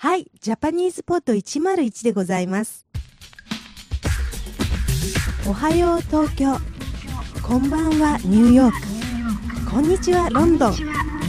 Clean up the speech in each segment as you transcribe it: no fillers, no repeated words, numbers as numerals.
はい、ジャパニーズポッド101でございます。おはよう東京、こんばんはニューヨーク、こんにちはロンドン。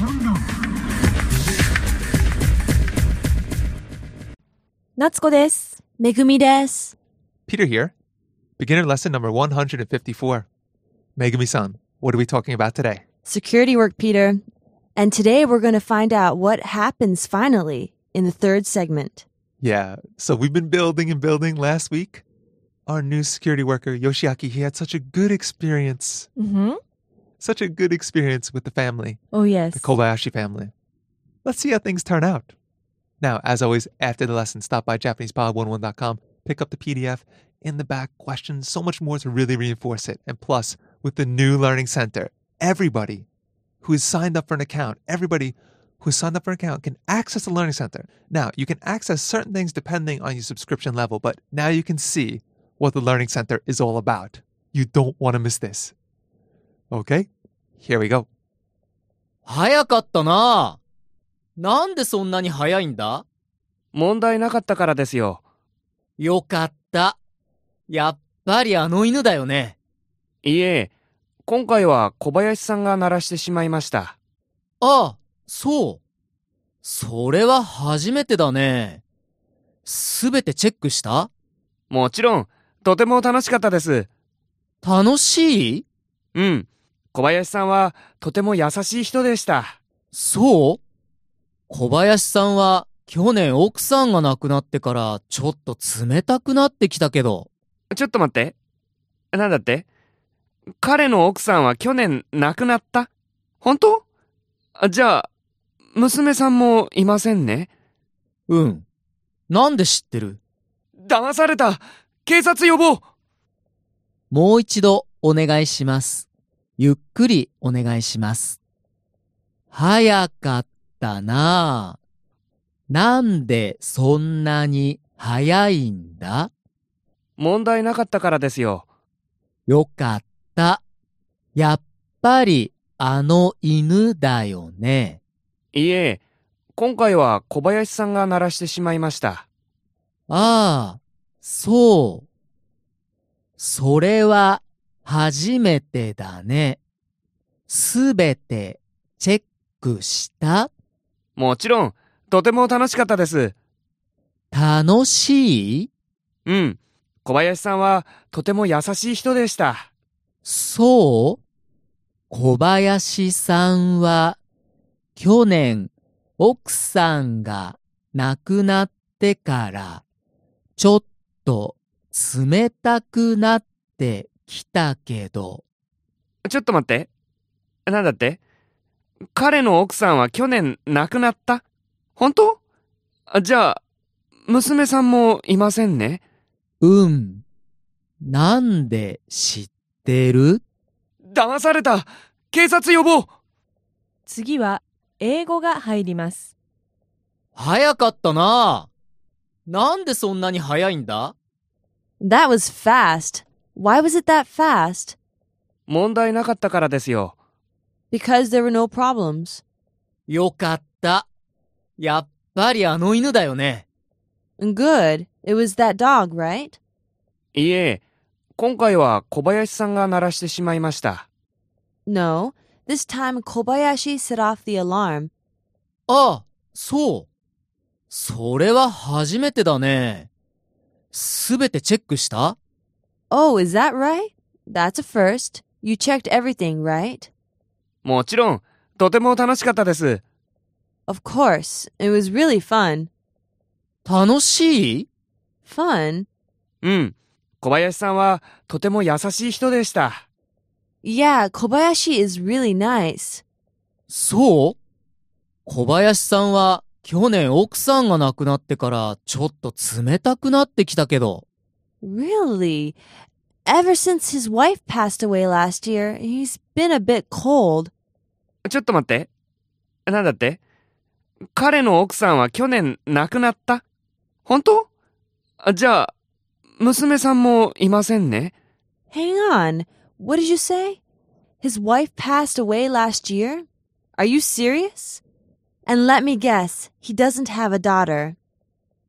夏子です。めぐみです。 Peter here. Beginner lesson number 154. Megumi-san, what are we talking about today? Security work, Peter. And today we're going to find out what happens finally in the third segment. Yeah, so we've been building and building last week. Our new security worker, Yoshiaki, he had such a good experience. Mm-hmm. Such a good experience with the family. Oh, yes. The Kobayashi family. Let's see how things turn out. Now, as always, after the lesson, stop by JapanesePod101.com, pick up the PDF, in the back questions, so much more to really reinforce it. And plus, with the new Learning Center, everybody who is signed up for an account, can access the Learning Center. Now, you can access certain things depending on your subscription level, but now you can see what the Learning Center is all about. You don't want to miss this. Okay? Here we go. 早かったな。なんでそんなに早いんだ？ 問題なかったからですよ。 よかった。やっぱりあの犬だよね。 いえ、今回は小林さんが鳴らしてしまいました。 ああ、そう。それは初めてだね。すべてチェックした？ もちろん、とても楽しかったです。 楽しい？ うん。小林さんはとても優しい人でした。 そう？小林さんは去年奥さんが亡くなってからちょっと冷たくなってきたけど。 ちょっと待って。なんだって？彼の奥さんは去年亡くなった？本当？じゃあ、娘さんもいませんね。 うん。なんで知ってる？ 騙された！警察呼ぼう！ もう一度お願いします。ゆっくりお願いします。早かったなあ。なんでそんなに早いんだ？ 問題なかったからですよ。 よかった。やっぱりあの犬だよね。 いえ、今回は小林さんが鳴らしてしまいました。 ああ、そう。それは初めてだね。すべてチェックした？ もちろん、とても楽しかったです。 楽しい？ うん。小林さんはとても優しい人でした。 そう？小林さんは去年奥さんが亡くなってからちょっと冷たくなってきたけど。 ちょっと待って。なんだって？彼の奥さんは去年亡くなった？本当？じゃあ、娘さんもいませんね。 うん。なんで知ってる？ 騙された！警察呼ぼう！ 次は英語が入ります。 早かったな。なんでそんなに早いんだ？ That was fast. Why was it that fast? 問題なかったからですよ。 Because there were no problems. よかった。やっぱりあの犬だよね。 Good. It was that dog, right? いえ、今回は小林さんが鳴らしてしまいました。 No. This time Kobayashi set off the alarm. ああ、そう。それは初めてだね。すべてチェックした？ Oh, is that right? That's a first. You checked everything, right? もちろん、とても楽しかったです。 Of course. It was really fun. 楽しい？ Fun? うん。小林さんはとても優しい人でした。 Yeah, Kobayashi is really nice. そう？小林さんは去年奥さんが亡くなってからちょっと冷たくなってきたけど。 Really? Ever since his wife passed away last year, he's been a bit cold. ちょっと待って。なんだって？彼の奥さんは去年亡くなった？本当？じゃあ、娘さんもいませんね。 Hang on. What did you say? His wife passed away last year? Are you serious? And let me guess, he doesn't have a daughter.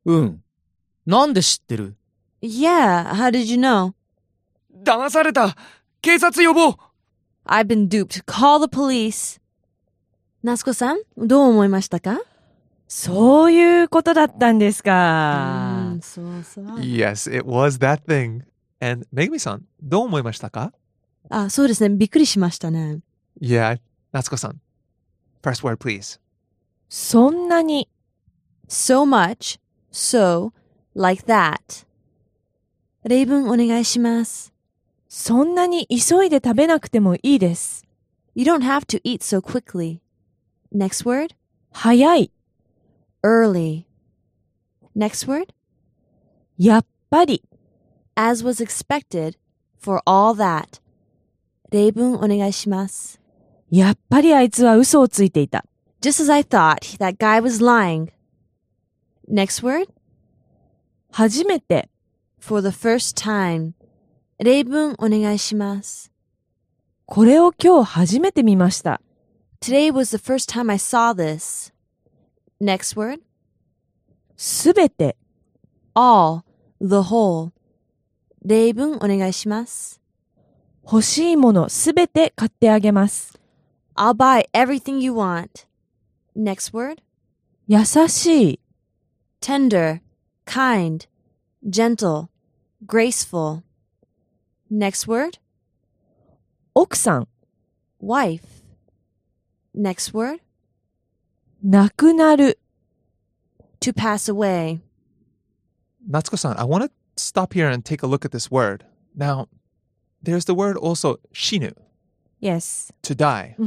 うん。なんで知ってる？ Yeah, how did you know? 騙された。警察呼ぼう。 I've been duped. Call the police. 夏子さん、どう思いましたか？ そういうことだったんですか。 そうそう。 Yes, it was that thing. And Megumi-san, どう思いましたか？ あ、そうですね。びっくりしましたね。 Yeah, Natsuko-san. First word, please. そんなに。 So much, so, like that. 例文お願いします。 そんなに急いで食べなくてもいいです。 You don't have to eat so quickly. Next word? 早い。 Early. Next word? やっぱり。 As was expected, for all that. 例文お願いします。 やっぱりあいつは嘘をついていた。 Just as I thought, that guy was lying. Next word? 初めて。 For the first time. 例文お願いします。 これを今日初めて見ました。 Today was the first time I saw this. Next word? すべて。 All, the whole. 例文お願いします。 欲しいものすべて買ってあげます。 I'll buy everything you want. Next word? 優しい。 Tender, kind, gentle, graceful. Next word? 奥さん。 Wife. Next word? 亡くなる。 To pass away. Natsuko-san, I want to stop here and take a look at this word. Now, there's the word also shinu, Yes. to die.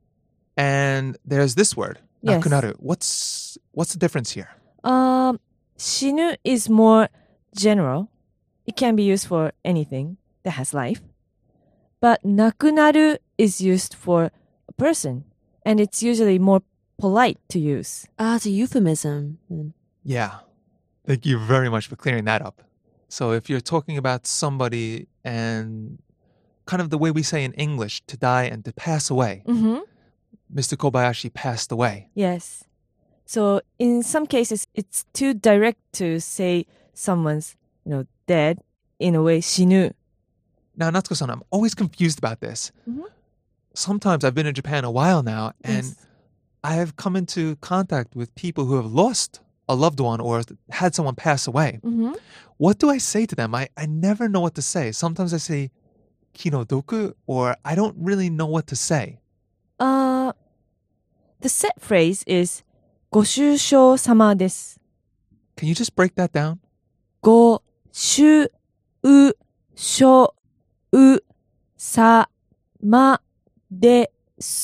And there's this word, Yes. nakunaru. What's the difference here? 死ぬ is more general. It can be used for anything that has life. But 亡くなる is used for a person. And it's usually more polite to use. Ah, it's a euphemism. Yeah. Thank you very much for clearing that up. So if you're talking about somebody and kind of the way we say in English, to die and to pass away, Mr. Kobayashi passed away. Yes. So in some cases, it's too direct to say someone's, dead in a way, 死ぬ. Now, Natsuko-san, I'm always confused about this. Sometimes I've been in Japan a while now, and Yes. I have come into contact with people who have lost a loved one or had someone pass away. What do I say to them? I never know what to say. Sometimes I say kinodoku, or I don't really know what to say. The set phrase is ご愁傷様です。 Can you just break that down? ご愁傷様です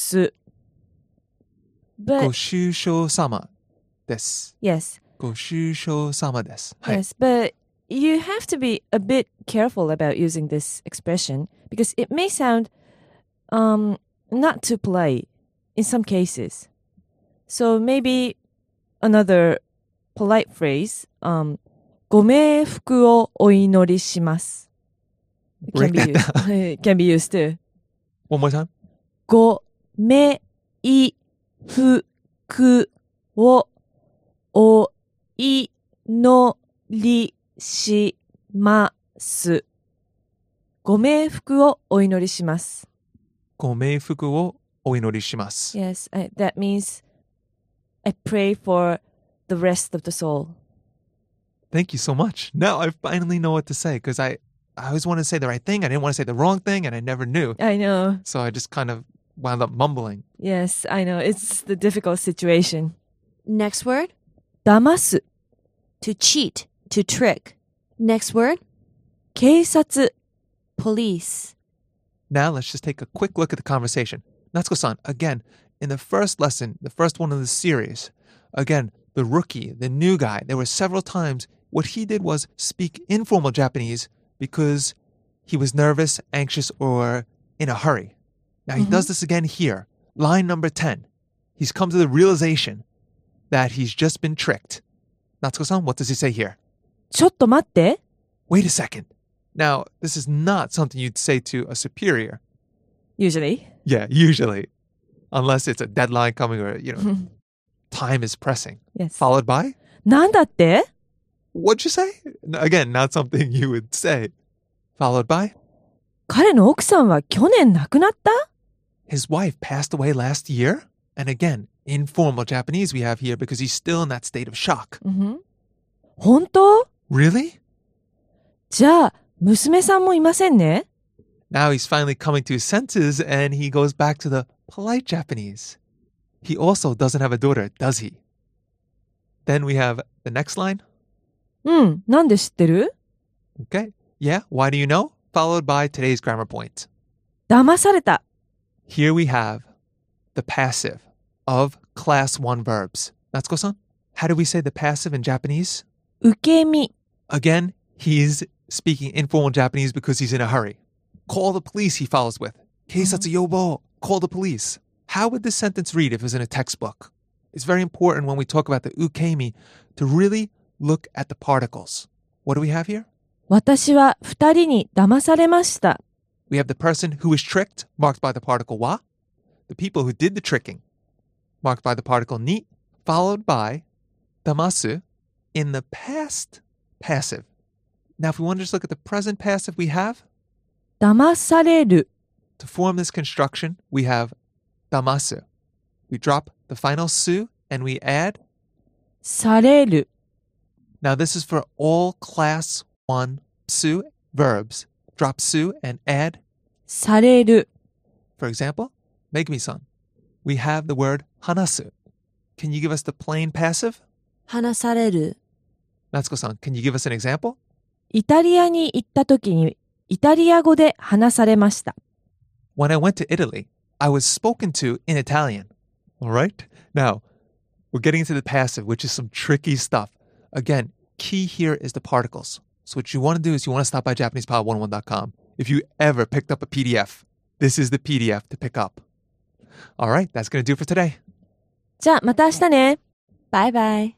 。But ご愁傷様です。 yes, ご愁傷様です。はい。 yes, but you have to be a bit careful about using this expression because it may sound not too polite in some cases. So maybe another polite phrase, ご冥福をお祈りします。It can Break be that used. It can be used too. One more time. ご冥福をお祈りします。ご冥福をお祈りします。 ご冥福をお祈りします。 Yes, that means I pray for the rest of the soul. Thank you so much. Now I finally know what to say because I always want to say the right thing. I didn't want to say the wrong thing, and I never knew. I know. So I just kind of wound up mumbling. Yes, I know. It's the difficult situation. Next word? 騙す。 To cheat, to trick. Next word? 警察。 Police. Now let's just take a quick look at the conversation. Natsuko-san, again, in the first lesson, the first one of the series, again, the rookie, the new guy, there were several times what he did was speak informal Japanese because he was nervous, anxious, or in a hurry. Now he does this again here. Line number 10. He's come to the realization that he's just been tricked. Natsuko-san, what does he say here? ちょっと待って。 Wait a second. Now, this is not something you'd say to a superior. Usually. Yeah, usually. Unless it's a deadline coming or, time is pressing. Yes. Followed by? なんだって What'd you say? Again, not something you would say. Followed by, 彼の奥さんは去年亡くなった his wife passed away last year? And again, informal Japanese we have here because he's still in that state of shock. 本当 Really? じゃあ、娘さんもいませんね Now he's finally coming to his senses and he goes back to the polite Japanese. He also doesn't have a daughter, does he? Then we have the next line. なんで知ってる Okay. Yeah, why do you know? Followed by today's grammar point. 騙された Here we have the passive of class 1 verbs. Natsuko-san, how do we say the passive in Japanese? 受け身 Again, he's speaking informal Japanese because he's in a hurry. Call the police, he follows with. Keisatsu yobo. Call the police. How would this sentence read if it was in a textbook? It's very important when we talk about the ukemi to really look at the particles. What do we have here? 私は二人に騙されました We have the person who was tricked, marked by the particle wa. The people who did the tricking, marked by the particle ni, followed by damasu in the past passive. Now, if we want to just look at the present passive we have, 騙される to form this construction, we have damasu. We drop the final su and we add. される Now, this is for all class 1 su verbs. Drop su and add. される For example, Megumi-san, we have the word hanasu. Can you give us the plain passive? 話される。 Natsuko-san, can you give us an example? イタリアに行った時にイタリア語で話されました When I went to Italy, I was spoken to in Italian. All right? Now, we're getting into the passive, which is some tricky stuff. Again, key here is the particles. So what you want to do is you want to stop by JapanesePod101.com. If you ever picked up a PDF, this is the PDF to pick up. All right, that's going to do it for today. じゃあまた明日ねバイバイ。